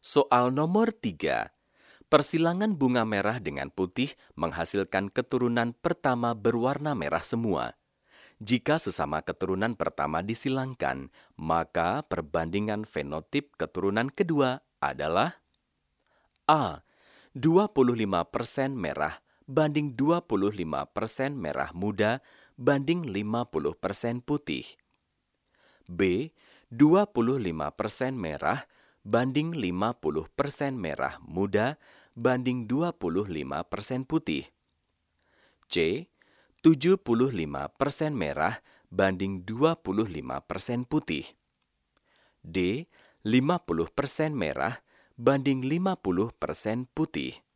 Soal nomor 3. Persilangan bunga merah dengan putih menghasilkan keturunan pertama berwarna merah semua. Jika sesama keturunan pertama disilangkan, maka perbandingan fenotip keturunan kedua adalah A. 25% merah banding 25% merah muda banding 50% putih. B. 25% merah banding 50% merah muda banding 25% putih. C. 75% merah banding 25% putih. D. 50% merah banding 50% putih.